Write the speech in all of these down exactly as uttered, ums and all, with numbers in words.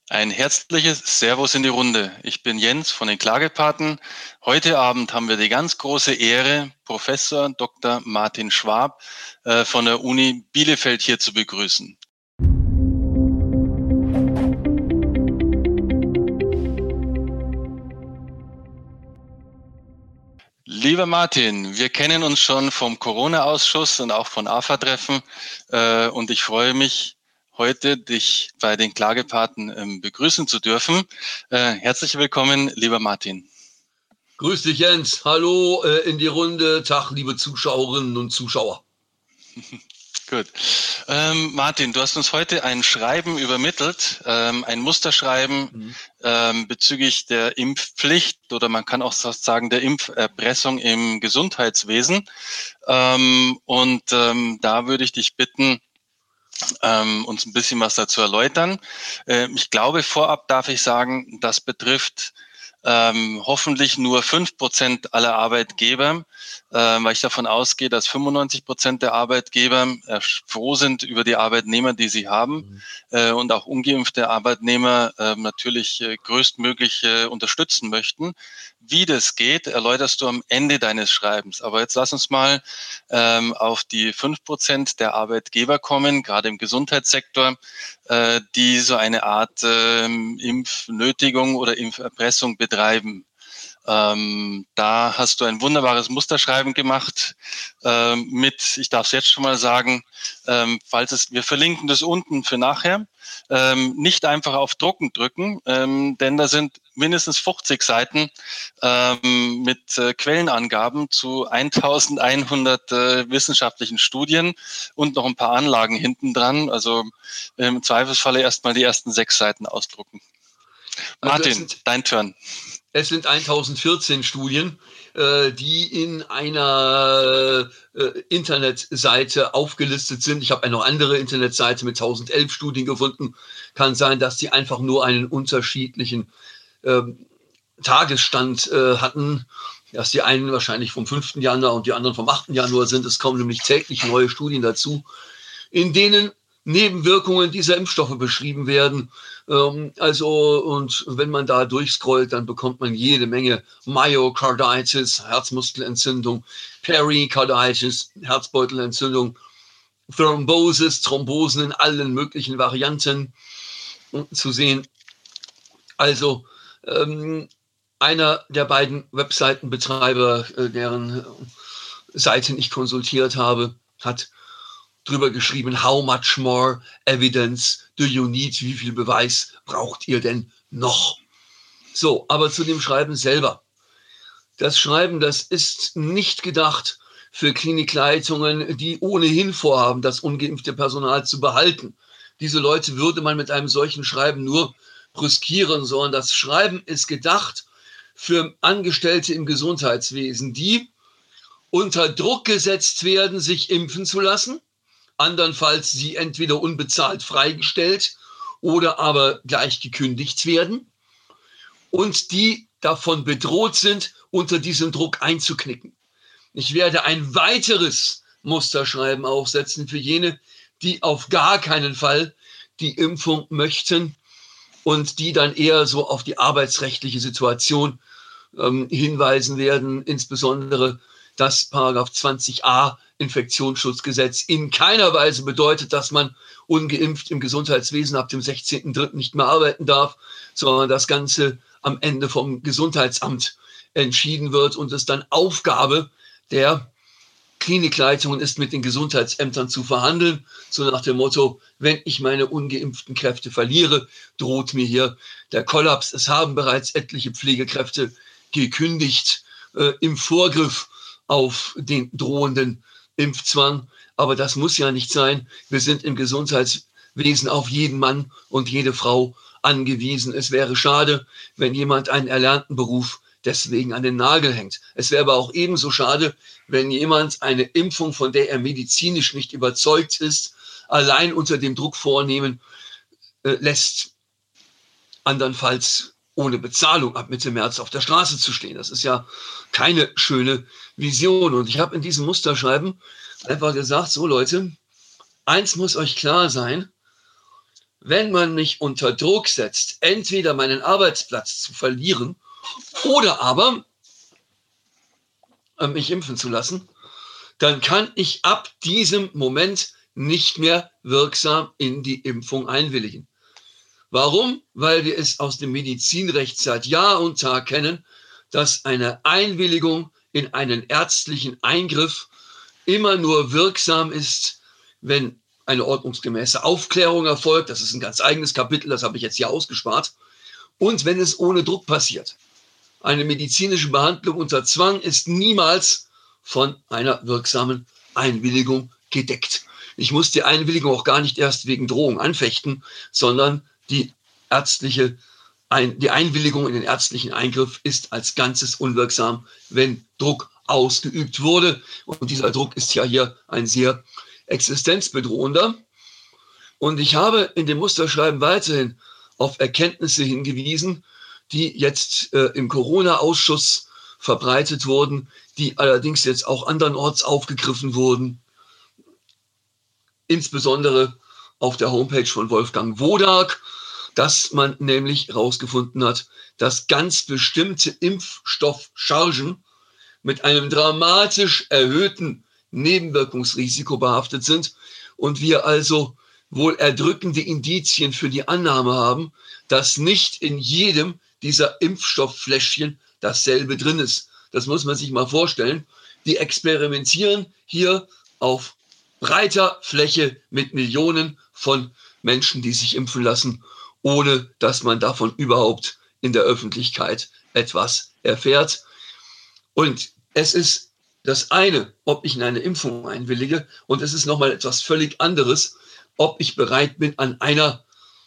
Ein herzliches Servus in die Runde. Ich bin Jens von den Klagepaten. Heute Abend haben wir die ganz große Ehre, Professor Doktor Martin Schwab äh, von der Uni Bielefeld hier zu begrüßen. Lieber Martin, wir kennen uns schon vom Corona-Ausschuss und auch von A F A-Treffen äh, und ich freue mich, heute dich bei den Klagepaten ähm, begrüßen zu dürfen. Äh, herzlich willkommen, lieber Martin. Grüß dich, Jens. Hallo äh, in die Runde. Tag, liebe Zuschauerinnen und Zuschauer. Gut. Ähm, Martin, du hast uns heute ein Schreiben übermittelt, ähm, ein Musterschreiben mhm. ähm, bezüglich der Impfpflicht oder man kann auch sagen der Impferpressung im Gesundheitswesen. Ähm, und ähm, da würde ich dich bitten, ähm, uns ein bisschen was dazu erläutern. Ähm, ich glaube, vorab darf ich sagen, das betrifft ähm, hoffentlich nur fünf Prozent aller Arbeitgeber, äh, weil ich davon ausgehe, dass fünfundneunzig Prozent der Arbeitgeber äh, froh sind über die Arbeitnehmer, die sie haben mhm. äh, und auch ungeimpfte Arbeitnehmer äh, natürlich äh, größtmöglich äh, unterstützen möchten. Wie das geht, erläuterst du am Ende deines Schreibens. Aber jetzt lass uns mal ähm, auf die fünf Prozent der Arbeitgeber kommen, gerade im Gesundheitssektor, äh, die so eine Art äh, Impfnötigung oder Impferpressung betreiben. Ähm, da hast du ein wunderbares Musterschreiben gemacht ähm, mit, ich darf es jetzt schon mal sagen, ähm, falls es, wir verlinken das unten für nachher, ähm, nicht einfach auf Drucken drücken, ähm, denn da sind mindestens fünfzig Seiten ähm, mit äh, Quellenangaben zu eintausendeinhundert äh, wissenschaftlichen Studien und noch ein paar Anlagen hinten dran. Also im Zweifelsfalle erstmal die ersten sechs Seiten ausdrucken. Martin, also sind, dein Turn. Es sind eintausendvierzehn Studien, äh, die in einer äh, Internetseite aufgelistet sind. Ich habe eine noch andere Internetseite mit tausendelf Studien gefunden. Kann sein, dass die einfach nur einen unterschiedlichen äh, Tagesstand äh, hatten, dass die einen wahrscheinlich vom fünften Januar und die anderen vom achten Januar sind. Es kommen nämlich täglich neue Studien dazu, in denen Nebenwirkungen dieser Impfstoffe beschrieben werden. Ähm, also, und wenn man da durchscrollt, dann bekommt man jede Menge Myocarditis, Herzmuskelentzündung, Pericarditis, Herzbeutelentzündung, Thrombosis, Thrombosen in allen möglichen Varianten zu sehen. Also, ähm, einer der beiden Webseitenbetreiber, äh, deren Seiten ich konsultiert habe, hat drüber geschrieben, how much more evidence do you need? Wie viel Beweis braucht ihr denn noch? So, aber zu dem Schreiben selber. Das Schreiben, das ist nicht gedacht für Klinikleitungen, die ohnehin vorhaben, das ungeimpfte Personal zu behalten. Diese Leute würde man mit einem solchen Schreiben nur brüskieren, sondern das Schreiben ist gedacht für Angestellte im Gesundheitswesen, die unter Druck gesetzt werden, sich impfen zu lassen, andernfalls sie entweder unbezahlt freigestellt oder aber gleich gekündigt werden und die davon bedroht sind, unter diesem Druck einzuknicken. Ich werde ein weiteres Musterschreiben aufsetzen für jene, die auf gar keinen Fall die Impfung möchten und die dann eher so auf die arbeitsrechtliche Situation ähm, hinweisen werden, insbesondere das Paragraph zwanzig a Infektionsschutzgesetz in keiner Weise bedeutet, dass man ungeimpft im Gesundheitswesen ab dem sechzehnten dritten nicht mehr arbeiten darf, sondern das Ganze am Ende vom Gesundheitsamt entschieden wird und es dann Aufgabe der Klinikleitungen ist, mit den Gesundheitsämtern zu verhandeln, so nach dem Motto, wenn ich meine ungeimpften Kräfte verliere, droht mir hier der Kollaps. Es haben bereits etliche Pflegekräfte gekündigt äh, im Vorgriff auf den drohenden Impfzwang. Aber das muss ja nicht sein. Wir sind im Gesundheitswesen auf jeden Mann und jede Frau angewiesen. Es wäre schade, wenn jemand einen erlernten Beruf deswegen an den Nagel hängt. Es wäre aber auch ebenso schade, wenn jemand eine Impfung, von der er medizinisch nicht überzeugt ist, allein unter dem Druck vornehmen äh, lässt, andernfalls ohne Bezahlung ab Mitte März auf der Straße zu stehen. Das ist ja keine schöne Vision. Und ich habe in diesem Musterschreiben einfach gesagt, so Leute, eins muss euch klar sein, wenn man mich unter Druck setzt, entweder meinen Arbeitsplatz zu verlieren oder aber äh, mich impfen zu lassen, dann kann ich ab diesem Moment nicht mehr wirksam in die Impfung einwilligen. Warum? Weil wir es aus dem Medizinrecht seit Jahr und Tag kennen, dass eine Einwilligung in einen ärztlichen Eingriff immer nur wirksam ist, wenn eine ordnungsgemäße Aufklärung erfolgt. Das ist ein ganz eigenes Kapitel, das habe ich jetzt hier ausgespart. Und wenn es ohne Druck passiert. Eine medizinische Behandlung unter Zwang ist niemals von einer wirksamen Einwilligung gedeckt. Ich muss die Einwilligung auch gar nicht erst wegen Drohung anfechten, sondern die ärztliche, ein, die Einwilligung in den ärztlichen Eingriff ist als Ganzes unwirksam, wenn Druck ausgeübt wurde. Und dieser Druck ist ja hier ein sehr existenzbedrohender. Und ich habe in dem Musterschreiben weiterhin auf Erkenntnisse hingewiesen, die jetzt äh, im Corona-Ausschuss verbreitet wurden, die allerdings jetzt auch andernorts aufgegriffen wurden, insbesondere auf der Homepage von Wolfgang Wodark, dass man nämlich herausgefunden hat, dass ganz bestimmte Impfstoffchargen mit einem dramatisch erhöhten Nebenwirkungsrisiko behaftet sind und wir also wohl erdrückende Indizien für die Annahme haben, dass nicht in jedem dieser Impfstofffläschchen dasselbe drin ist. Das muss man sich mal vorstellen. Die experimentieren hier auf breiter Fläche mit Millionen von Menschen, die sich impfen lassen, ohne dass man davon überhaupt in der Öffentlichkeit etwas erfährt. Und es ist das eine, ob ich in eine Impfung einwillige, und es ist nochmal etwas völlig anderes, ob ich bereit bin, an einer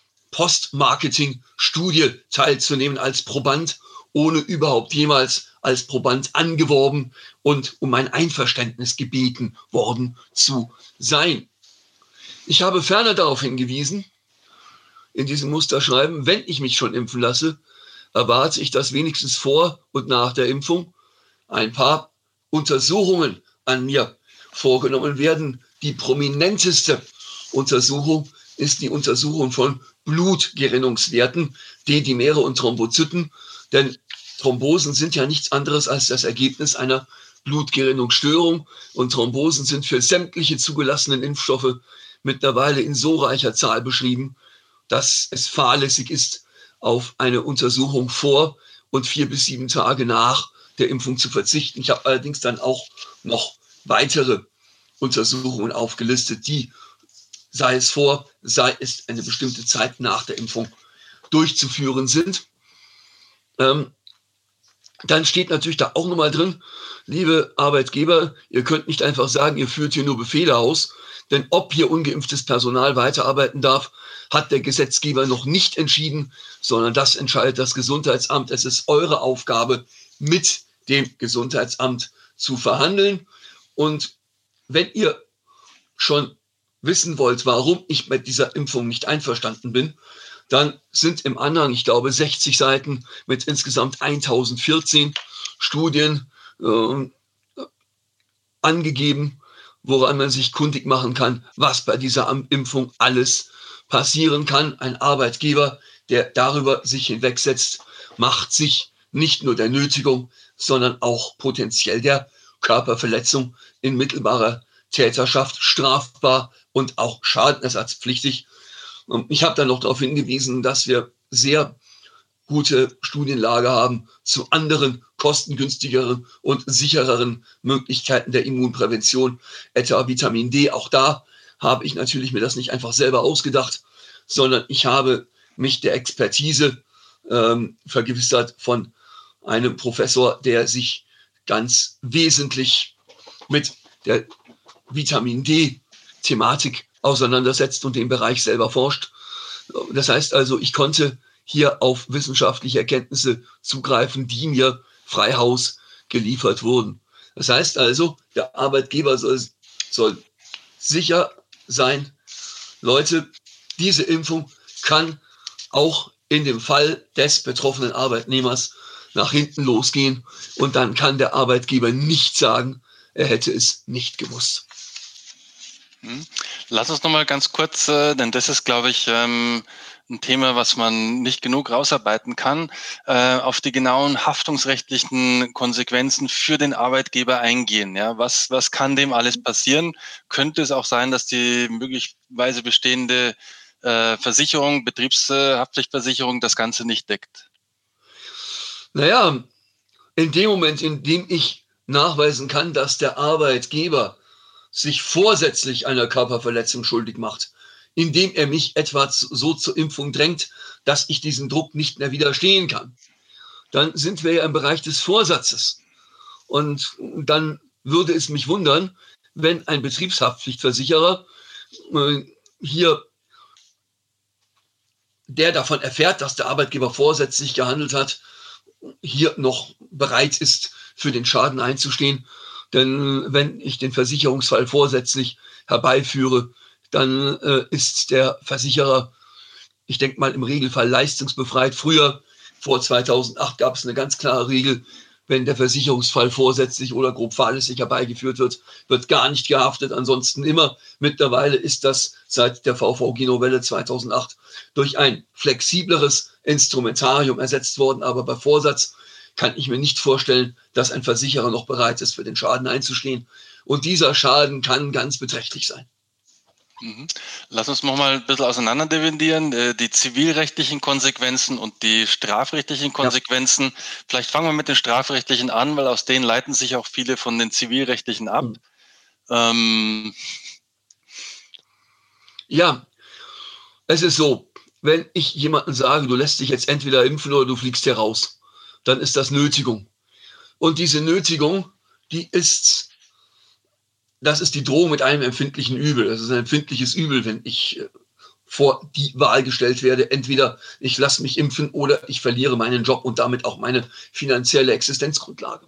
Post-Marketing-Studie teilzunehmen als Proband, ohne überhaupt jemals als Proband angeworben und um mein Einverständnis gebeten worden zu sein. Ich habe ferner darauf hingewiesen, in diesem Musterschreiben, wenn ich mich schon impfen lasse, erwarte ich, dass wenigstens vor und nach der Impfung ein paar Untersuchungen an mir vorgenommen werden. Die prominenteste Untersuchung ist die Untersuchung von Blutgerinnungswerten, D-Dimere und Thrombozyten, denn Thrombosen sind ja nichts anderes als das Ergebnis einer Blutgerinnungsstörung und Thrombosen sind für sämtliche zugelassenen Impfstoffe mittlerweile in so reicher Zahl beschrieben, dass es fahrlässig ist, auf eine Untersuchung vor und vier bis sieben Tage nach der Impfung zu verzichten. Ich habe allerdings dann auch noch weitere Untersuchungen aufgelistet, die, sei es vor, sei es eine bestimmte Zeit nach der Impfung, durchzuführen sind. Ähm, dann steht natürlich da auch nochmal drin, liebe Arbeitgeber, ihr könnt nicht einfach sagen, ihr führt hier nur Befehle aus, denn ob hier ungeimpftes Personal weiterarbeiten darf, hat der Gesetzgeber noch nicht entschieden, sondern das entscheidet das Gesundheitsamt. Es ist eure Aufgabe, mit dem Gesundheitsamt zu verhandeln. Und wenn ihr schon wissen wollt, warum ich mit dieser Impfung nicht einverstanden bin, dann sind im Anhang, ich glaube, sechzig Seiten mit insgesamt tausendvierzehn Studien äh, angegeben, woran man sich kundig machen kann, was bei dieser Impfung alles passieren kann. Ein Arbeitgeber, der darüber sich hinwegsetzt, macht sich nicht nur der Nötigung, sondern auch potenziell der Körperverletzung in mittelbarer Täterschaft strafbar und auch schadenersatzpflichtig. Und ich habe dann noch darauf hingewiesen, dass wir sehr gute Studienlage haben zu anderen kostengünstigeren und sichereren Möglichkeiten der Immunprävention, etwa Vitamin D. Auch da habe ich natürlich mir das nicht einfach selber ausgedacht, sondern ich habe mich der Expertise ähm, vergewissert von einem Professor, der sich ganz wesentlich mit der Vitamin D-Thematik auseinandersetzt und den Bereich selber forscht. Das heißt also, ich konnte hier auf wissenschaftliche Erkenntnisse zugreifen, die mir frei Haus geliefert wurden. Das heißt also, der Arbeitgeber soll, soll sicher sein, Leute, diese Impfung kann auch in dem Fall des betroffenen Arbeitnehmers nach hinten losgehen und dann kann der Arbeitgeber nicht sagen, er hätte es nicht gewusst. Lass uns noch mal ganz kurz, äh, denn das ist, glaube ich, ähm, ein Thema, was man nicht genug rausarbeiten kann, äh, auf die genauen haftungsrechtlichen Konsequenzen für den Arbeitgeber eingehen. Ja, was, was kann dem alles passieren? Könnte es auch sein, dass die möglicherweise bestehende äh, Versicherung, Betriebshaftpflichtversicherung, das Ganze nicht deckt? Naja, in dem Moment, in dem ich nachweisen kann, dass der Arbeitgeber sich vorsätzlich einer Körperverletzung schuldig macht, indem er mich etwa so zur Impfung drängt, dass ich diesem Druck nicht mehr widerstehen kann, dann sind wir ja im Bereich des Vorsatzes. Und dann würde es mich wundern, wenn ein Betriebshaftpflichtversicherer äh, hier, der davon erfährt, dass der Arbeitgeber vorsätzlich gehandelt hat, hier noch bereit ist, für den Schaden einzustehen. Denn wenn ich den Versicherungsfall vorsätzlich herbeiführe, dann äh, ist der Versicherer, ich denke mal, im Regelfall leistungsbefreit. Früher, vor zweitausendacht, gab es eine ganz klare Regel, wenn der Versicherungsfall vorsätzlich oder grob fahrlässig herbeigeführt wird, wird gar nicht gehaftet, ansonsten immer. Mittlerweile ist das seit der V V G-Novelle zweitausendacht durch ein flexibleres Instrumentarium ersetzt worden, aber bei Vorsatz kann ich mir nicht vorstellen, dass ein Versicherer noch bereit ist, für den Schaden einzustehen. Und dieser Schaden kann ganz beträchtlich sein. Mhm. Lass uns noch mal ein bisschen auseinander dividieren, die zivilrechtlichen Konsequenzen und die strafrechtlichen Konsequenzen. Ja. Vielleicht fangen wir mit den strafrechtlichen an, weil aus denen leiten sich auch viele von den zivilrechtlichen ab. Mhm. Ähm. Ja, es ist so, wenn ich jemandem sage, du lässt dich jetzt entweder impfen oder du fliegst hier raus, dann ist das Nötigung. Und diese Nötigung, die ist, das ist die Drohung mit einem empfindlichen Übel. Das ist ein empfindliches Übel, wenn ich vor die Wahl gestellt werde. Entweder ich lasse mich impfen oder ich verliere meinen Job und damit auch meine finanzielle Existenzgrundlage.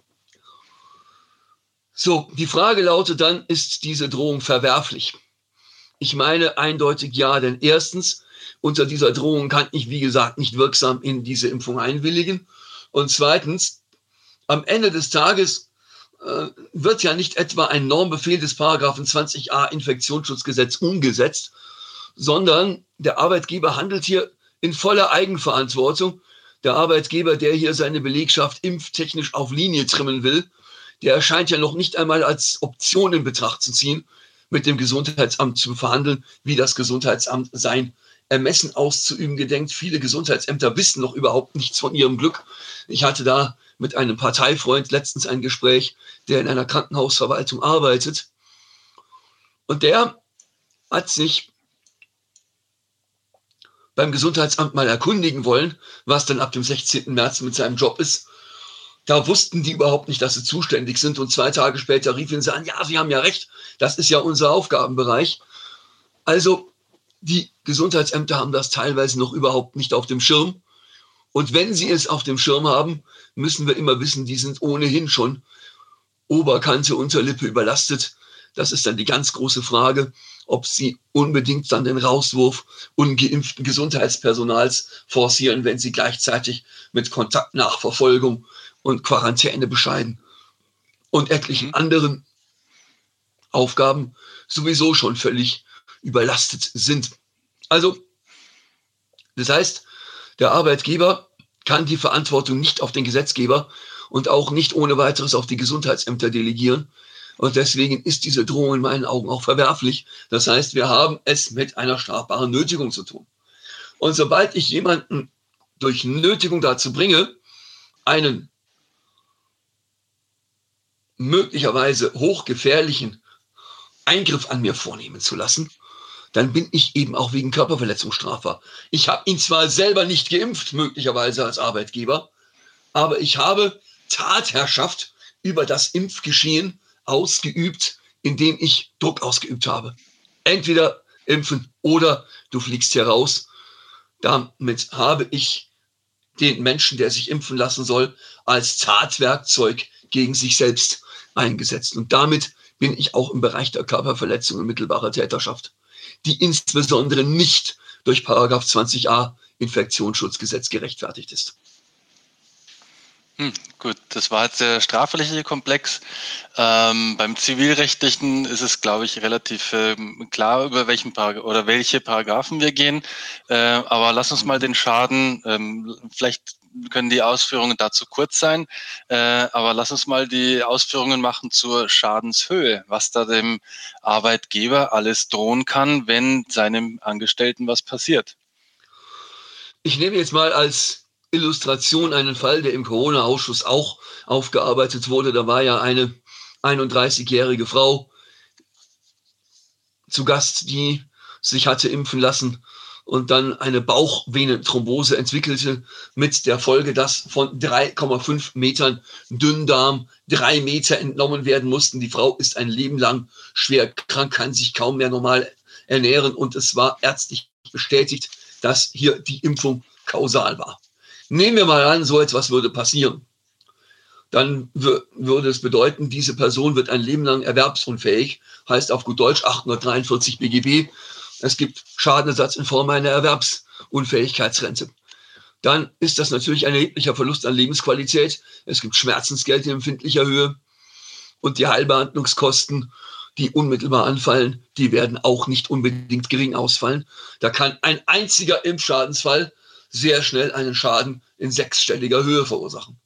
So, die Frage lautet dann, ist diese Drohung verwerflich? Ich meine eindeutig ja, denn erstens, unter dieser Drohung kann ich, wie gesagt, nicht wirksam in diese Impfung einwilligen. Und zweitens, am Ende des Tages äh, wird ja nicht etwa ein Normbefehl des Paragraphen zwanzig a Infektionsschutzgesetz umgesetzt, sondern der Arbeitgeber handelt hier in voller Eigenverantwortung. Der Arbeitgeber, der hier seine Belegschaft impftechnisch auf Linie trimmen will, der erscheint ja noch nicht einmal als Option in Betracht zu ziehen, mit dem Gesundheitsamt zu verhandeln, wie das Gesundheitsamt sein Ermessen auszuüben gedenkt. Viele Gesundheitsämter wissen noch überhaupt nichts von ihrem Glück. Ich hatte da mit einem Parteifreund letztens ein Gespräch, der in einer Krankenhausverwaltung arbeitet. Und der hat sich beim Gesundheitsamt mal erkundigen wollen, was dann ab dem sechzehnten März mit seinem Job ist. Da wussten die überhaupt nicht, dass sie zuständig sind. Und zwei Tage später riefen sie an, ja, Sie haben ja recht, das ist ja unser Aufgabenbereich. Also die Gesundheitsämter haben das teilweise noch überhaupt nicht auf dem Schirm. Und wenn sie es auf dem Schirm haben, müssen wir immer wissen, die sind ohnehin schon Oberkante, Unterlippe überlastet. Das ist dann die ganz große Frage, ob sie unbedingt dann den Rauswurf ungeimpften Gesundheitspersonals forcieren, wenn sie gleichzeitig mit Kontaktnachverfolgung und Quarantäne bescheiden und etlichen anderen Aufgaben sowieso schon völlig überlastet sind. Also, das heißt, der Arbeitgeber kann die Verantwortung nicht auf den Gesetzgeber und auch nicht ohne weiteres auf die Gesundheitsämter delegieren. Und deswegen ist diese Drohung in meinen Augen auch verwerflich. Das heißt, wir haben es mit einer strafbaren Nötigung zu tun. Und sobald ich jemanden durch Nötigung dazu bringe, einen möglicherweise hochgefährlichen Eingriff an mir vornehmen zu lassen, dann bin ich eben auch wegen Körperverletzung strafbar. Ich habe ihn zwar selber nicht geimpft, möglicherweise als Arbeitgeber, aber ich habe Tatherrschaft über das Impfgeschehen ausgeübt, indem ich Druck ausgeübt habe. Entweder impfen oder du fliegst hier raus. Damit habe ich den Menschen, der sich impfen lassen soll, als Tatwerkzeug gegen sich selbst eingesetzt. Und damit bin ich auch im Bereich der Körperverletzung und mittelbarer Täterschaft, die insbesondere nicht durch Paragraph zwanzig a Infektionsschutzgesetz gerechtfertigt ist. Hm, gut, das war jetzt der strafrechtliche Komplex. Ähm, beim Zivilrechtlichen ist es, glaube ich, relativ ähm, klar, über welchen Parag- oder welche Paragraphen wir gehen. Äh, aber lass uns mal den Schaden, ähm, vielleicht können die Ausführungen dazu kurz sein, äh, aber lass uns mal die Ausführungen machen zur Schadenshöhe, was da dem Arbeitgeber alles drohen kann, wenn seinem Angestellten was passiert. Ich nehme jetzt mal als Illustration einen Fall, der im Corona-Ausschuss auch aufgearbeitet wurde. Da war ja eine einunddreißigjährige Frau zu Gast, die sich hatte impfen lassen und dann eine Bauchvenenthrombose entwickelte, mit der Folge, dass von drei Komma fünf Metern Dünndarm drei Meter entnommen werden mussten. Die Frau ist ein Leben lang schwer krank, kann sich kaum mehr normal ernähren und es war ärztlich bestätigt, dass hier die Impfung kausal war. Nehmen wir mal an, so etwas würde passieren. Dann würde es bedeuten, diese Person wird ein Leben lang erwerbsunfähig, heißt auf gut Deutsch achthundertdreiundvierzig B G B. Es gibt Schadenersatz in Form einer Erwerbsunfähigkeitsrente. Dann ist das natürlich ein erheblicher Verlust an Lebensqualität. Es gibt Schmerzensgeld in empfindlicher Höhe und die Heilbehandlungskosten, die unmittelbar anfallen, die werden auch nicht unbedingt gering ausfallen. Da kann ein einziger Impfschadensfall sehr schnell einen Schaden in sechsstelliger Höhe verursachen.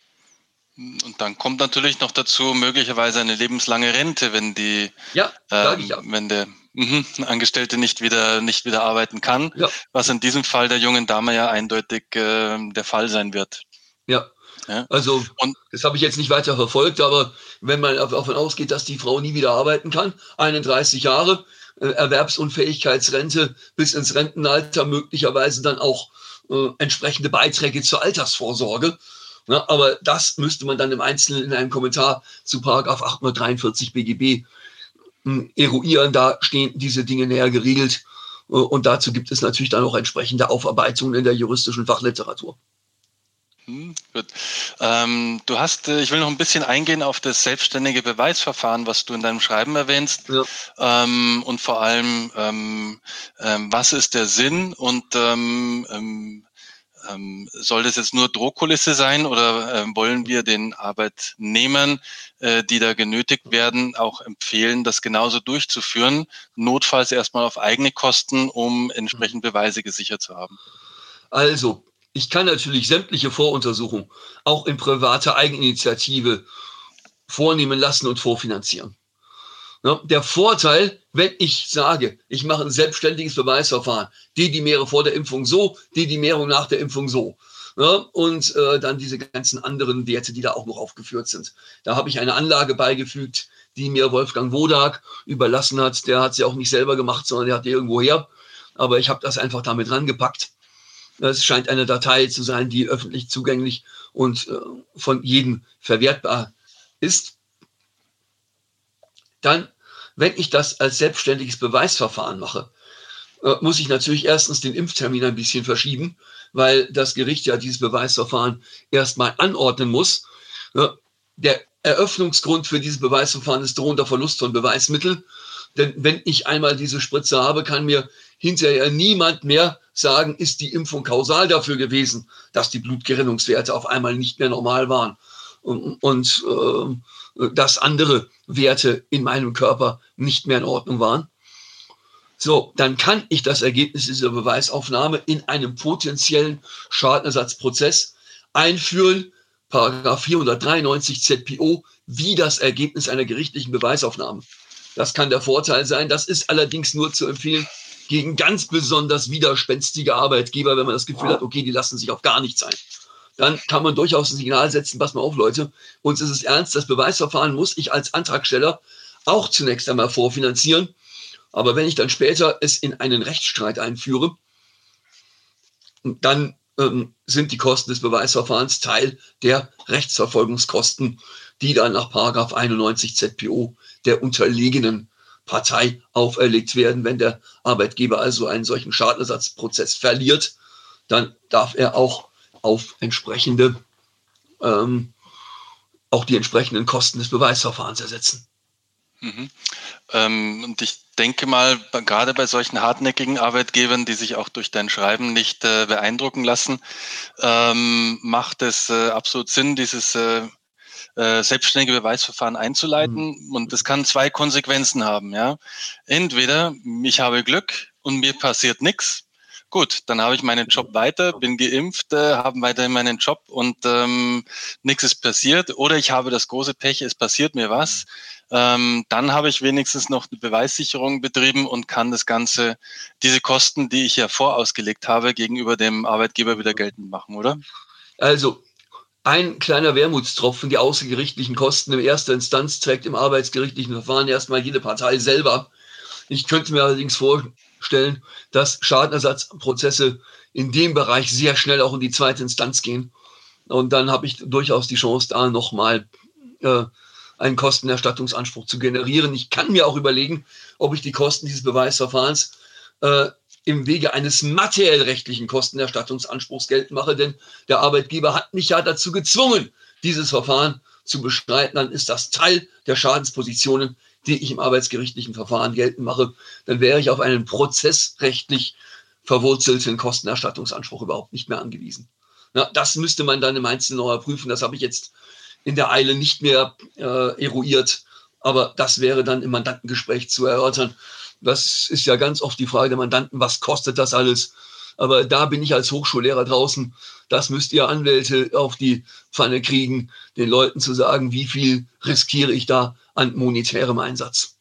Und dann kommt natürlich noch dazu möglicherweise eine lebenslange Rente, wenn die, ja, ähm, ich ja. wenn der mh, Angestellte nicht wieder nicht wieder arbeiten kann, ja. was in diesem Fall der jungen Dame ja eindeutig äh, der Fall sein wird. Ja, ja? Also und das habe ich jetzt nicht weiter verfolgt, aber wenn man davon ausgeht, dass die Frau nie wieder arbeiten kann, einunddreißig Jahre, äh, Erwerbsunfähigkeitsrente bis ins Rentenalter, möglicherweise dann auch äh, entsprechende Beiträge zur Altersvorsorge. Ja, aber das müsste man dann im Einzelnen in einem Kommentar zu Paragraph achthundertdreiundvierzig B G B äh, eruieren. Da stehen diese Dinge näher geregelt. Äh, und dazu gibt es natürlich dann auch entsprechende Aufarbeitungen in der juristischen Fachliteratur. Hm, gut. Ähm, du hast, äh, ich will noch ein bisschen eingehen auf das selbstständige Beweisverfahren, was du in deinem Schreiben erwähnst. Ja. Ähm, und vor allem, ähm, ähm, was ist der Sinn und ähm, ähm, Ähm, soll das jetzt nur Drohkulisse sein oder äh, wollen wir den Arbeitnehmern, äh, die da genötigt werden, auch empfehlen, das genauso durchzuführen, notfalls erstmal auf eigene Kosten, um entsprechend Beweise gesichert zu haben? Also, ich kann natürlich sämtliche Voruntersuchungen auch in privater Eigeninitiative vornehmen lassen und vorfinanzieren. Ja, der Vorteil, wenn ich sage, ich mache ein selbstständiges Beweisverfahren, Dedimere vor der Impfung so, Dedimere nach der Impfung so. Ja, und äh, dann diese ganzen anderen Werte, die da auch noch aufgeführt sind. Da habe ich eine Anlage beigefügt, die mir Wolfgang Wodak überlassen hat. Der hat sie auch nicht selber gemacht, sondern der hat die irgendwo her. Aber ich habe das einfach damit rangepackt. Es scheint eine Datei zu sein, die öffentlich zugänglich und äh, von jedem verwertbar ist. Dann, wenn ich das als selbstständiges Beweisverfahren mache, äh, muss ich natürlich erstens den Impftermin ein bisschen verschieben, weil das Gericht ja dieses Beweisverfahren erstmal anordnen muss. Äh, der Eröffnungsgrund für dieses Beweisverfahren ist drohender Verlust von Beweismitteln. Denn wenn ich einmal diese Spritze habe, kann mir hinterher niemand mehr sagen, ist die Impfung kausal dafür gewesen, dass die Blutgerinnungswerte auf einmal nicht mehr normal waren. Und, und äh, dass andere Werte in meinem Körper nicht mehr in Ordnung waren. So, dann kann ich das Ergebnis dieser Beweisaufnahme in einem potenziellen Schadenersatzprozess einführen, Paragraph vierhundertdreiundneunzig Z P O, wie das Ergebnis einer gerichtlichen Beweisaufnahme. Das kann der Vorteil sein. Das ist allerdings nur zu empfehlen gegen ganz besonders widerspenstige Arbeitgeber, wenn man das Gefühl hat, okay, die lassen sich auf gar nichts ein. Dann kann man durchaus ein Signal setzen, pass mal auf, Leute, uns ist es ernst, das Beweisverfahren muss ich als Antragsteller auch zunächst einmal vorfinanzieren. Aber wenn ich dann später es in einen Rechtsstreit einführe, dann ähm, sind die Kosten des Beweisverfahrens Teil der Rechtsverfolgungskosten, die dann nach Paragraph einundneunzig Z P O der unterlegenen Partei auferlegt werden. Wenn der Arbeitgeber also einen solchen Schadenersatzprozess verliert, dann darf er auch auf entsprechende, ähm, auch die entsprechenden Kosten des Beweisverfahrens ersetzen. Mhm. Ähm, und ich denke mal, gerade bei solchen hartnäckigen Arbeitgebern, die sich auch durch dein Schreiben nicht äh, beeindrucken lassen, ähm, macht es äh, absolut Sinn, dieses äh, äh, selbstständige Beweisverfahren einzuleiten. Mhm. Und das kann zwei Konsequenzen haben. Ja, entweder ich habe Glück und mir passiert nichts. Gut, dann habe ich meinen Job weiter, bin geimpft, äh, habe weiterhin meinen Job und ähm, nichts ist passiert. Oder ich habe das große Pech, es passiert mir was. Ähm, dann habe ich wenigstens noch eine Beweissicherung betrieben und kann das Ganze, diese Kosten, die ich ja vorausgelegt habe, gegenüber dem Arbeitgeber wieder geltend machen, oder? Also, ein kleiner Wermutstropfen, die außergerichtlichen Kosten in erster Instanz trägt im arbeitsgerichtlichen Verfahren erstmal jede Partei selber. Ich könnte mir allerdings vorstellen, dass Schadenersatzprozesse in dem Bereich sehr schnell auch in die zweite Instanz gehen. Und dann habe ich durchaus die Chance, da nochmal äh, einen Kostenerstattungsanspruch zu generieren. Ich kann mir auch überlegen, ob ich die Kosten dieses Beweisverfahrens äh, im Wege eines materiell-rechtlichen Kostenerstattungsanspruchs geltend mache, denn der Arbeitgeber hat mich ja dazu gezwungen, dieses Verfahren zu bestreiten. Dann ist das Teil der Schadenspositionen, die ich im arbeitsgerichtlichen Verfahren geltend mache. Dann wäre ich auf einen prozessrechtlich verwurzelten Kostenerstattungsanspruch überhaupt nicht mehr angewiesen. Na, das müsste man dann im Einzelnen noch prüfen. Das habe ich jetzt in der Eile nicht mehr äh, eruiert, aber das wäre dann im Mandantengespräch zu erörtern. Das ist ja ganz oft die Frage der Mandanten, was kostet das alles? Aber da bin ich als Hochschullehrer draußen. Das müsst ihr Anwälte auf die Pfanne kriegen, den Leuten zu sagen, wie viel riskiere ich da an monetärem Einsatz.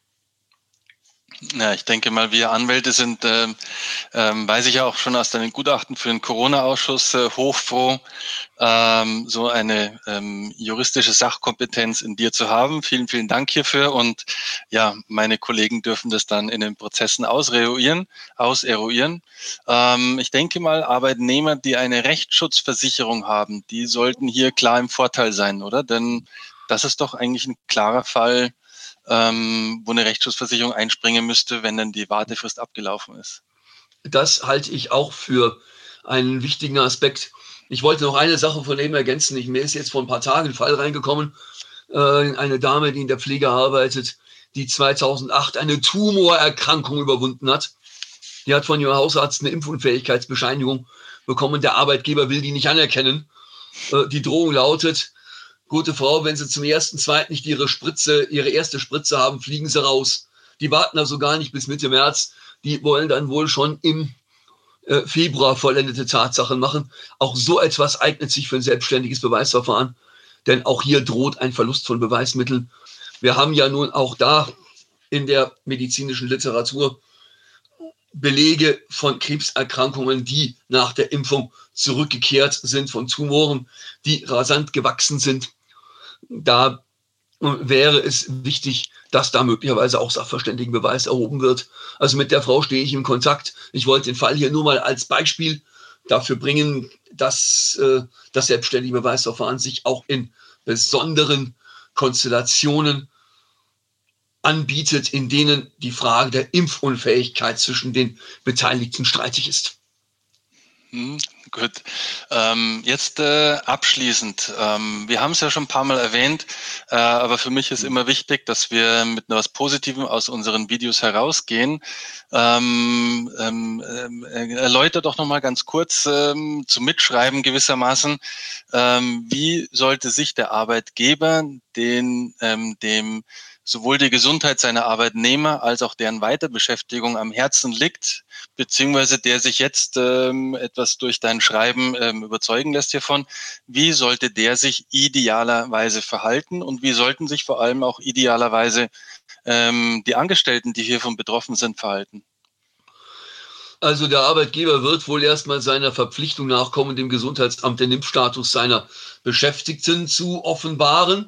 Ja, ich denke mal, wir Anwälte sind, äh, ähm, weiß ich ja auch schon aus deinen Gutachten für den Corona-Ausschuss, äh, hochfroh, ähm, so eine ähm, juristische Sachkompetenz in dir zu haben. Vielen, vielen Dank hierfür. Und ja, meine Kollegen dürfen das dann in den Prozessen auseruieren. auseruieren. Ähm, ich denke mal, Arbeitnehmer, die eine Rechtsschutzversicherung haben, die sollten hier klar im Vorteil sein, oder? Denn das ist doch eigentlich ein klarer Fall, Ähm, wo eine Rechtsschutzversicherung einspringen müsste, wenn dann die Wartefrist abgelaufen ist. Das halte ich auch für einen wichtigen Aspekt. Ich wollte noch eine Sache von eben ergänzen. Ich, mir ist jetzt vor ein paar Tagen ein Fall reingekommen. Äh, eine Dame, die in der Pflege arbeitet, die zweitausendacht eine Tumorerkrankung überwunden hat. Die hat von ihrem Hausarzt eine Impfunfähigkeitsbescheinigung bekommen. Der Arbeitgeber will die nicht anerkennen. Äh, die Drohung lautet: Gute Frau, wenn Sie zum ersten, zweiten nicht Ihre Spritze, Ihre erste Spritze haben, fliegen Sie raus. Die warten also gar nicht bis Mitte März. Die wollen dann wohl schon im äh, Februar vollendete Tatsachen machen. Auch so etwas eignet sich für ein selbstständiges Beweisverfahren, denn auch hier droht ein Verlust von Beweismitteln. Wir haben ja nun auch da in der medizinischen Literatur Belege von Krebserkrankungen, die nach der Impfung zurückgekehrt sind, von Tumoren, die rasant gewachsen sind. Da wäre es wichtig, dass da möglicherweise auch Sachverständigenbeweis erhoben wird. Also mit der Frau stehe ich in Kontakt. Ich wollte den Fall hier nur mal als Beispiel dafür bringen, dass äh, das selbstständige Beweisverfahren sich auch in besonderen Konstellationen anbietet, in denen die Frage der Impfunfähigkeit zwischen den Beteiligten streitig ist. Hm, gut. Ähm, jetzt äh, abschließend. Ähm, wir haben es ja schon ein paar Mal erwähnt, äh, aber für mich ist immer wichtig, dass wir mit etwas Positivem aus unseren Videos herausgehen. Ähm, ähm, äh, erläuter doch nochmal ganz kurz ähm, zum Mitschreiben gewissermaßen, ähm, wie sollte sich der Arbeitgeber den ähm, dem sowohl die Gesundheit seiner Arbeitnehmer als auch deren Weiterbeschäftigung am Herzen liegt, beziehungsweise der sich jetzt ähm, etwas durch dein Schreiben ähm, überzeugen lässt hiervon, wie sollte der sich idealerweise verhalten und wie sollten sich vor allem auch idealerweise ähm, die Angestellten, die hiervon betroffen sind, verhalten? Also der Arbeitgeber wird wohl erstmal seiner Verpflichtung nachkommen, dem Gesundheitsamt den Impfstatus seiner Beschäftigten zu offenbaren.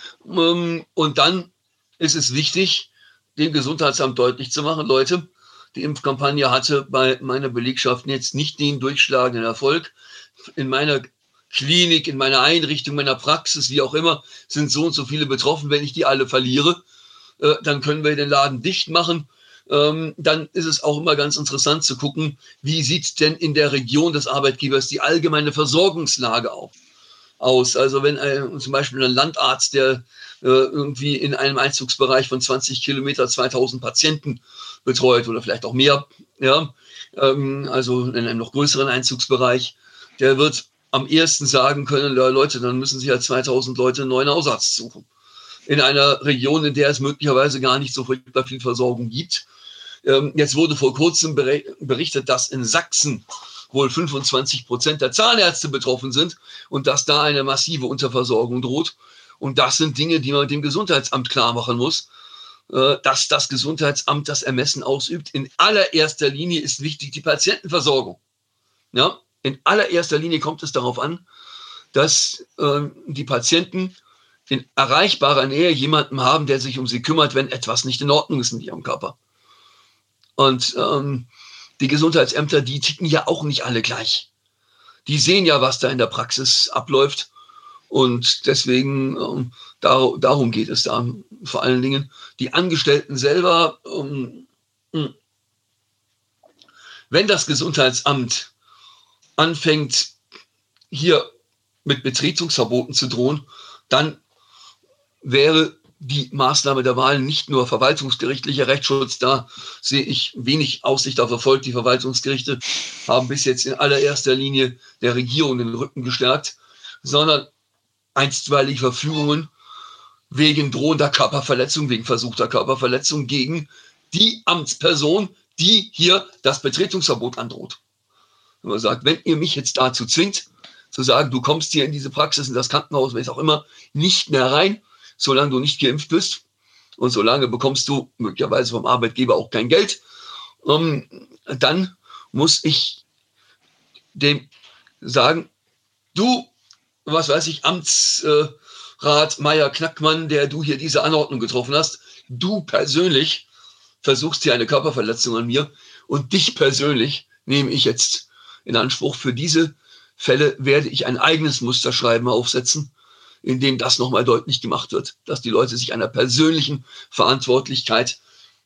Und dann ist es wichtig, dem Gesundheitsamt deutlich zu machen: Leute, die Impfkampagne hatte bei meiner Belegschaft jetzt nicht den durchschlagenden Erfolg. In meiner Klinik, in meiner Einrichtung, meiner Praxis, wie auch immer, sind so und so viele betroffen. Wenn ich die alle verliere, äh, dann können wir den Laden dicht machen. Ähm, dann ist es auch immer ganz interessant zu gucken, wie sieht denn in der Region des Arbeitgebers die allgemeine Versorgungslage aus. aus. Also wenn ein, zum Beispiel ein Landarzt, der äh, irgendwie in einem Einzugsbereich von zwanzig Kilometer zweitausend Patienten betreut oder vielleicht auch mehr, ja, ähm, also in einem noch größeren Einzugsbereich, der wird am ehesten sagen können, ja, Leute, dann müssen sich ja zweitausend Leute einen neuen Hausarzt suchen. In einer Region, in der es möglicherweise gar nicht so furchtbar viel Versorgung gibt. Ähm, jetzt wurde vor kurzem berichtet, dass in Sachsen wohl fünfundzwanzig Prozent der Zahnärzte betroffen sind und dass da eine massive Unterversorgung droht. Und das sind Dinge, die man dem Gesundheitsamt klar machen muss, äh, dass das Gesundheitsamt das Ermessen ausübt. In allererster Linie ist wichtig die Patientenversorgung. Ja, in allererster Linie kommt es darauf an, dass äh, die Patienten in erreichbarer Nähe jemanden haben, der sich um sie kümmert, wenn etwas nicht in Ordnung ist in ihrem Körper. Und ähm, die Gesundheitsämter, die ticken ja auch nicht alle gleich. Die sehen ja, was da in der Praxis abläuft. Und deswegen, ähm, dar darum geht es da vor allen Dingen. Die Angestellten selber, ähm, wenn das Gesundheitsamt anfängt, hier mit Betretungsverboten zu drohen, dann wäre die Maßnahme der Wahl nicht nur verwaltungsgerichtlicher Rechtsschutz. Da sehe ich wenig Aussicht auf Erfolg. Die Verwaltungsgerichte haben bis jetzt in allererster Linie der Regierung den Rücken gestärkt, sondern einstweilige Verfügungen wegen drohender Körperverletzung, wegen versuchter Körperverletzung gegen die Amtsperson, die hier das Betretungsverbot androht. Wenn man sagt, wenn ihr mich jetzt dazu zwingt, zu sagen, du kommst hier in diese Praxis, in das Krankenhaus, was auch immer, nicht mehr rein, solange du nicht geimpft bist und solange bekommst du möglicherweise vom Arbeitgeber auch kein Geld, ähm, dann muss ich dem sagen, du, was weiß ich, Amtsrat Meier-Knackmann, der du hier diese Anordnung getroffen hast, du persönlich versuchst hier eine Körperverletzung an mir und dich persönlich nehme ich jetzt in Anspruch. Für diese Fälle werde ich ein eigenes Musterschreiben aufsetzen, in dem das nochmal deutlich gemacht wird, dass die Leute sich einer persönlichen Verantwortlichkeit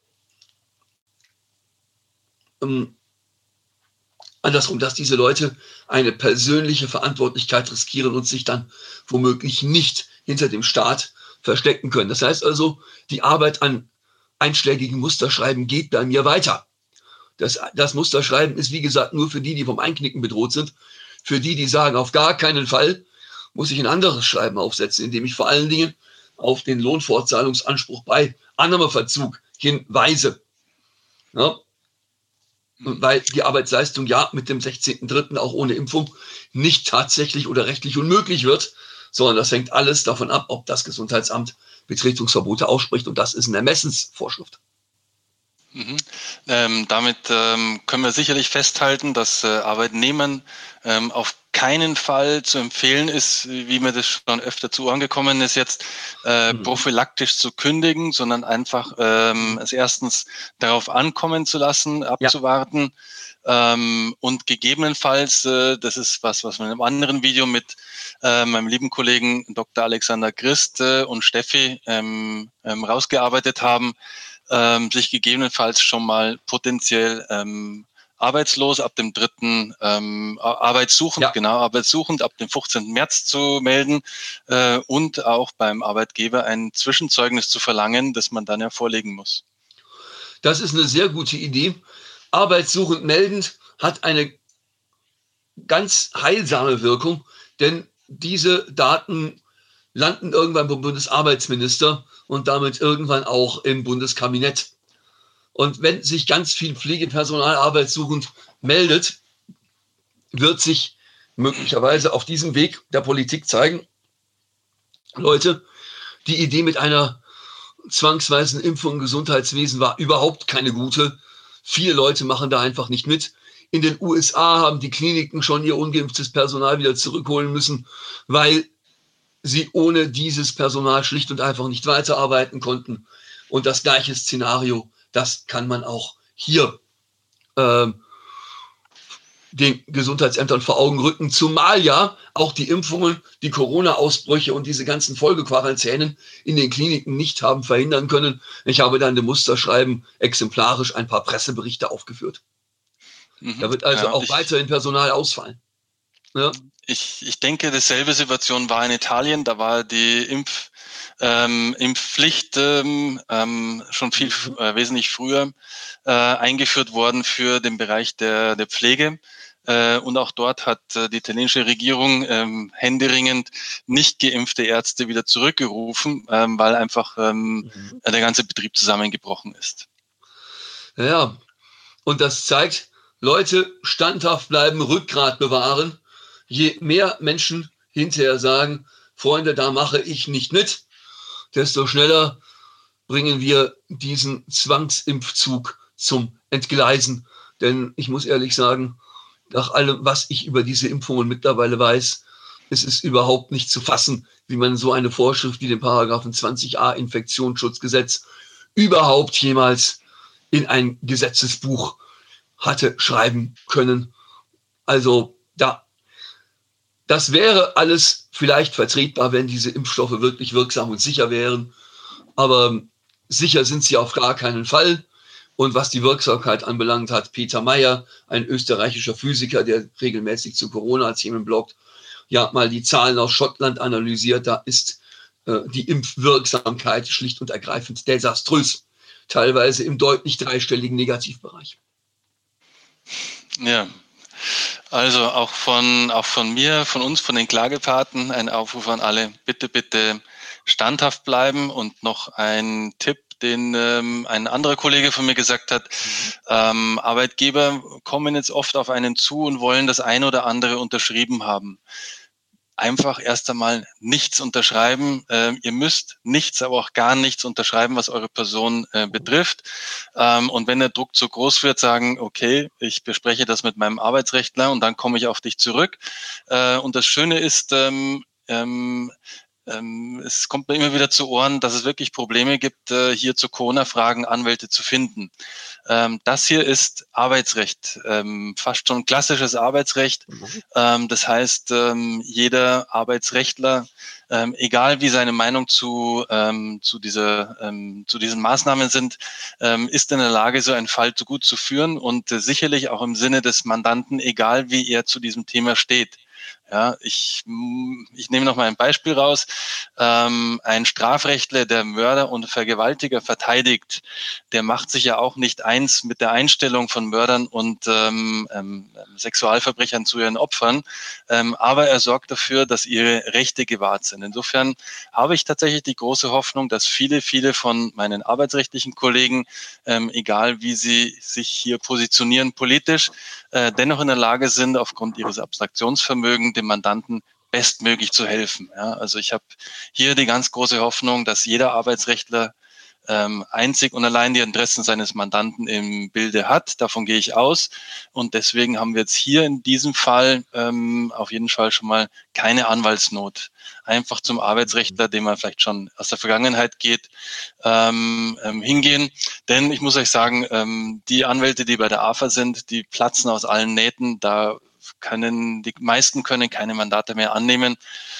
ähm, andersrum, dass diese Leute eine persönliche Verantwortlichkeit riskieren und sich dann womöglich nicht hinter dem Staat verstecken können. Das heißt also, die Arbeit an einschlägigen Musterschreiben geht bei mir weiter. Das, das Musterschreiben ist, wie gesagt, nur für die, die vom Einknicken bedroht sind. Für die, die sagen, auf gar keinen Fall muss ich ein anderes Schreiben aufsetzen, indem ich vor allen Dingen auf den Lohnfortzahlungsanspruch bei Annahmeverzug hinweise. Ja? Weil die Arbeitsleistung ja mit dem sechzehnten dritten auch ohne Impfung nicht tatsächlich oder rechtlich unmöglich wird, sondern das hängt alles davon ab, ob das Gesundheitsamt Betretungsverbote ausspricht, und das ist eine Ermessensvorschrift. Mhm. Ähm, damit ähm, können wir sicherlich festhalten, dass äh, Arbeitnehmern ähm, auf keinen Fall zu empfehlen ist, wie mir das schon öfter zu Ohren gekommen ist, jetzt äh, mhm. prophylaktisch zu kündigen, sondern einfach ähm, es erstens darauf ankommen zu lassen, abzuwarten, ja. ähm, und gegebenenfalls, äh, das ist was, was wir in einem anderen Video mit äh, meinem lieben Kollegen Doktor Alexander Christ äh, und Steffi ähm, ähm, rausgearbeitet haben, Ähm, sich gegebenenfalls schon mal potenziell ähm, arbeitslos ab dem dritten ähm, arbeitssuchend, ja. genau, arbeitssuchend ab dem fünfzehnten März zu melden äh, und auch beim Arbeitgeber ein Zwischenzeugnis zu verlangen, das man dann ja vorlegen muss. Das ist eine sehr gute Idee. Arbeitssuchend meldend hat eine ganz heilsame Wirkung, denn diese Daten landen irgendwann beim Bundesarbeitsminister und damit irgendwann auch im Bundeskabinett. Und wenn sich ganz viel Pflegepersonal arbeitssuchend meldet, wird sich möglicherweise auf diesem Weg der Politik zeigen, Leute, die Idee mit einer zwangsweisen Impfung im Gesundheitswesen war überhaupt keine gute. Viele Leute machen da einfach nicht mit. In den U S A haben die Kliniken schon ihr ungeimpftes Personal wieder zurückholen müssen, weil sie ohne dieses Personal schlicht und einfach nicht weiterarbeiten konnten. Und das gleiche Szenario, das kann man auch hier äh, den Gesundheitsämtern vor Augen rücken, zumal ja auch die Impfungen, die Corona-Ausbrüche und diese ganzen Folgequarantänen in den Kliniken nicht haben verhindern können. Ich habe dann im Musterschreiben exemplarisch ein paar Presseberichte aufgeführt. Mhm, da wird also ja, auch weiterhin Personal ausfallen. Ja. Ich, ich denke, dieselbe Situation war in Italien. Da war die Impf, ähm, Impfpflicht ähm, ähm, schon viel äh, wesentlich früher äh, eingeführt worden für den Bereich der, der Pflege. Äh, und auch dort hat äh, die italienische Regierung ähm, händeringend nicht geimpfte Ärzte wieder zurückgerufen, ähm, weil einfach ähm, mhm. der ganze Betrieb zusammengebrochen ist. Ja, und das zeigt, Leute, standhaft bleiben, Rückgrat bewahren. Je mehr Menschen hinterher sagen, Freunde, da mache ich nicht mit, desto schneller bringen wir diesen Zwangsimpfzug zum Entgleisen. Denn ich muss ehrlich sagen, nach allem, was ich über diese Impfungen mittlerweile weiß, ist es überhaupt nicht zu fassen, wie man so eine Vorschrift wie den Paragraphen zwanzig a Infektionsschutzgesetz überhaupt jemals in ein Gesetzesbuch hatte schreiben können. Also da, das wäre alles vielleicht vertretbar, wenn diese Impfstoffe wirklich wirksam und sicher wären. Aber sicher sind sie auf gar keinen Fall. Und was die Wirksamkeit anbelangt, hat Peter Mayer, ein österreichischer Physiker, der regelmäßig zu Corona-Themen bloggt, ja mal die Zahlen aus Schottland analysiert. Da ist äh, die Impfwirksamkeit schlicht und ergreifend desaströs, teilweise im deutlich dreistelligen Negativbereich. Ja, also auch von, auch von mir, von uns, von den Klagepaten, ein Aufruf an alle, bitte, bitte standhaft bleiben. Und noch ein Tipp, den ähm, ein anderer Kollege von mir gesagt hat, mhm. ähm, Arbeitgeber kommen jetzt oft auf einen zu und wollen das eine oder andere unterschrieben haben. Einfach erst einmal nichts unterschreiben. Ähm, ihr müsst nichts, aber auch gar nichts unterschreiben, was eure Person äh, betrifft. Ähm, und wenn der Druck zu groß wird, sagen, okay, ich bespreche das mit meinem Arbeitsrechtler und dann komme ich auf dich zurück. Äh, und das Schöne ist, ähm, ähm, ähm, es kommt mir immer wieder zu Ohren, dass es wirklich Probleme gibt, äh, hier zu Corona-Fragen Anwälte zu finden. Ähm, das hier ist Arbeitsrecht, ähm, fast schon klassisches Arbeitsrecht. Mhm. Ähm, das heißt, ähm, jeder Arbeitsrechtler, ähm, egal wie seine Meinung zu, ähm, zu, dieser, ähm, zu diesen Maßnahmen sind, ähm, ist in der Lage, so einen Fall so gut zu führen und äh, sicherlich auch im Sinne des Mandanten, egal wie er zu diesem Thema steht. Ja, ich, ich nehme noch mal ein Beispiel raus. Ähm, ein Strafrechtler, der Mörder und Vergewaltiger verteidigt, der macht sich ja auch nicht eins mit der Einstellung von Mördern und ähm, ähm, Sexualverbrechern zu ihren Opfern, ähm, aber er sorgt dafür, dass ihre Rechte gewahrt sind. Insofern habe ich tatsächlich die große Hoffnung, dass viele, viele von meinen arbeitsrechtlichen Kollegen, ähm, egal wie sie sich hier positionieren politisch, äh, dennoch in der Lage sind, aufgrund ihres Abstraktionsvermögens dem Mandanten bestmöglich zu helfen. Ja, also ich habe hier die ganz große Hoffnung, dass jeder Arbeitsrechtler ähm, einzig und allein die Interessen seines Mandanten im Bilde hat. Davon gehe ich aus. Und deswegen haben wir jetzt hier in diesem Fall ähm, auf jeden Fall schon mal keine Anwaltsnot. Einfach zum Arbeitsrechtler, den man vielleicht schon aus der Vergangenheit geht, ähm, ähm, hingehen. Denn ich muss euch sagen, ähm, die Anwälte, die bei der A F A sind, die platzen aus allen Nähten. Da können die meisten können keine Mandate mehr annehmen.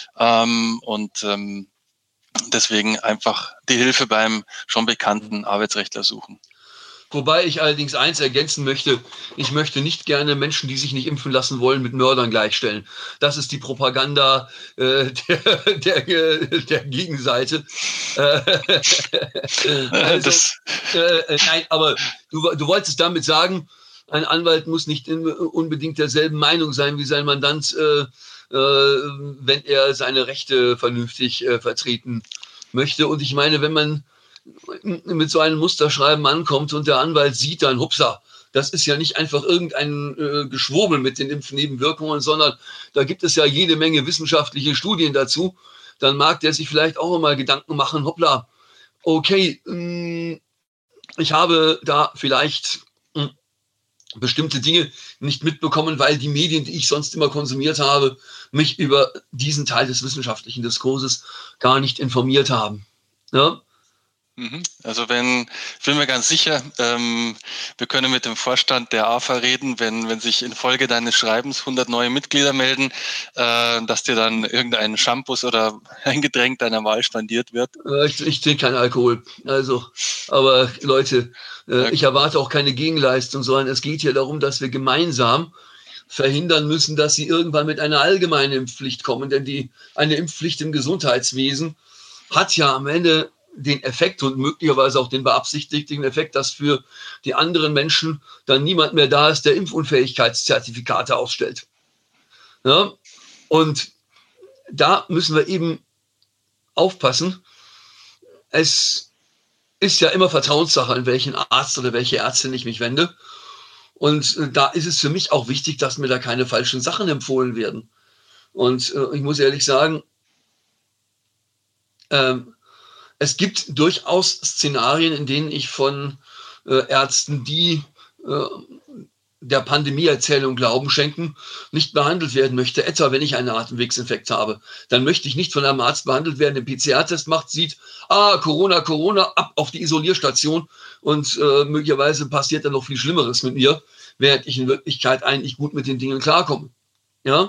Ähm, und ähm, deswegen einfach die Hilfe beim schon bekannten Arbeitsrechtler suchen. Wobei ich allerdings eins ergänzen möchte, ich möchte nicht gerne Menschen, die sich nicht impfen lassen wollen, mit Mördern gleichstellen. Das ist die Propaganda äh, der, der, der Gegenseite. Äh, also, äh, nein, aber du, du wolltest damit sagen, ein Anwalt muss nicht in, unbedingt derselben Meinung sein wie sein Mandant, äh, äh, wenn er seine Rechte vernünftig äh, vertreten möchte. Und ich meine, wenn man mit so einem Musterschreiben ankommt und der Anwalt sieht dann, hupsa, das ist ja nicht einfach irgendein äh, Geschwurbel mit den Impfnebenwirkungen, sondern da gibt es ja jede Menge wissenschaftliche Studien dazu, dann mag der sich vielleicht auch mal Gedanken machen, hoppla, okay, mh, ich habe da vielleicht mh, bestimmte Dinge nicht mitbekommen, weil die Medien, die ich sonst immer konsumiert habe, mich über diesen Teil des wissenschaftlichen Diskurses gar nicht informiert haben. Ja? Also wenn, ich bin mir ganz sicher, ähm, wir können mit dem Vorstand der A F A reden, wenn, wenn sich infolge deines Schreibens hundert neue Mitglieder melden, äh, dass dir dann irgendein Shampoo oder ein Getränk deiner Wahl spendiert wird. Ich, ich trinke keinen Alkohol. Also, aber Leute, äh, ich erwarte auch keine Gegenleistung, sondern es geht hier darum, dass wir gemeinsam verhindern müssen, dass sie irgendwann mit einer allgemeinen Impfpflicht kommen. Denn die, eine Impfpflicht im Gesundheitswesen hat ja am Ende den Effekt und möglicherweise auch den beabsichtigten Effekt, dass für die anderen Menschen dann niemand mehr da ist, der Impfunfähigkeitszertifikate ausstellt. Ja? Und da müssen wir eben aufpassen. Es ist ja immer Vertrauenssache, an welchen Arzt oder welche Ärztin ich mich wende. Und da ist es für mich auch wichtig, dass mir da keine falschen Sachen empfohlen werden. Und äh, ich muss ehrlich sagen, ähm, es gibt durchaus Szenarien, in denen ich von äh, Ärzten, die äh, der Pandemieerzählung Glauben schenken, nicht behandelt werden möchte. Etwa, wenn ich einen Atemwegsinfekt habe, dann möchte ich nicht von einem Arzt behandelt werden, der P C R-Test macht, sieht, ah, Corona, Corona, ab auf die Isolierstation und äh, möglicherweise passiert dann noch viel Schlimmeres mit mir, während ich in Wirklichkeit eigentlich gut mit den Dingen klarkomme. Ja?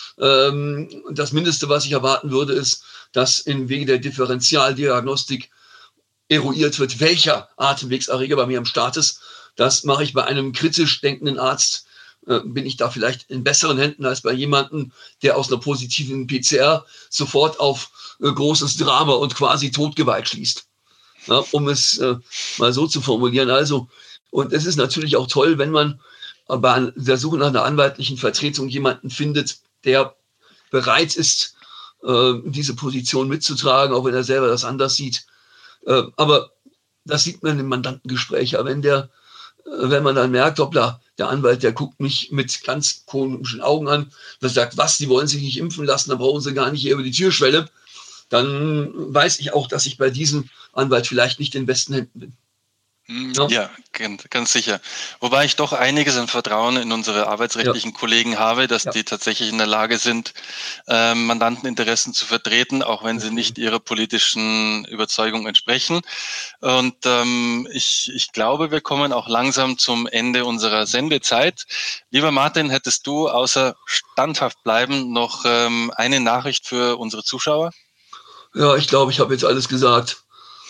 Ähm, das Mindeste, was ich erwarten würde, ist, dass in Wege der Differentialdiagnostik eruiert wird, welcher Atemwegserreger bei mir am Start ist. Das mache ich bei einem kritisch denkenden Arzt, äh, bin ich da vielleicht in besseren Händen als bei jemandem, der aus einer positiven P C R sofort auf äh, großes Drama und quasi Todgewalt schließt. Ja, um es äh, mal so zu formulieren. Also, und es ist natürlich auch toll, wenn man bei der Suche nach einer anwaltlichen Vertretung jemanden findet, der bereit ist, äh, diese Position mitzutragen, auch wenn er selber das anders sieht. Äh, aber das sieht man im Mandantengespräch. Aber wenn der wenn man dann merkt, hoppla, der Anwalt, der guckt mich mit ganz komischen Augen an, der sagt, was, die wollen sich nicht impfen lassen, dann brauchen sie gar nicht hier über die Türschwelle, dann weiß ich auch, dass ich bei diesem Anwalt vielleicht nicht in besten Händen bin. Ja, ja ganz, ganz sicher. Wobei ich doch einiges an Vertrauen in unsere arbeitsrechtlichen ja. Kollegen habe, dass ja. die tatsächlich in der Lage sind, äh, Mandanteninteressen zu vertreten, auch wenn sie nicht ihrer politischen Überzeugung entsprechen. Und ähm, ich, ich glaube, wir kommen auch langsam zum Ende unserer Sendezeit. Lieber Martin, hättest du außer standhaft bleiben noch ähm, eine Nachricht für unsere Zuschauer? Ja, ich glaube, ich habe jetzt alles gesagt.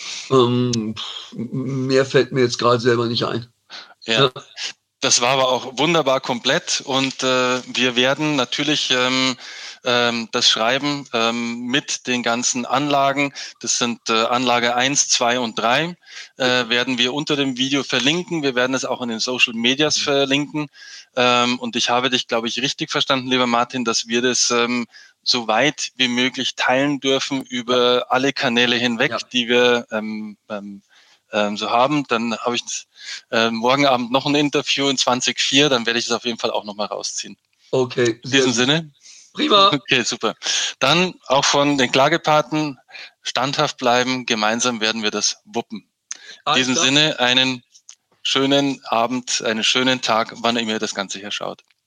Ähm, mehr fällt mir jetzt gerade selber nicht ein. Ja, ja, das war aber auch wunderbar komplett und äh, wir werden natürlich ähm, ähm, das Schreiben ähm, mit den ganzen Anlagen, das sind äh, Anlage eins, zwei und drei, äh, werden wir unter dem Video verlinken. Wir werden es auch in den Social Medias verlinken ähm, und ich habe dich, glaube ich, richtig verstanden, lieber Martin, dass wir das ähm, so weit wie möglich teilen dürfen über ja. alle Kanäle hinweg, ja. die wir ähm, ähm, ähm, so haben. Dann habe ich äh, morgen Abend noch ein Interview in zwanzig Uhr vier, dann werde ich es auf jeden Fall auch nochmal rausziehen. Okay. In diesem Sinne. Prima. Okay, super. Dann auch von den Klagepaten standhaft bleiben, gemeinsam werden wir das wuppen. In diesem Sinne einen schönen Abend, einen schönen Tag, wann immer ihr das Ganze hier schaut.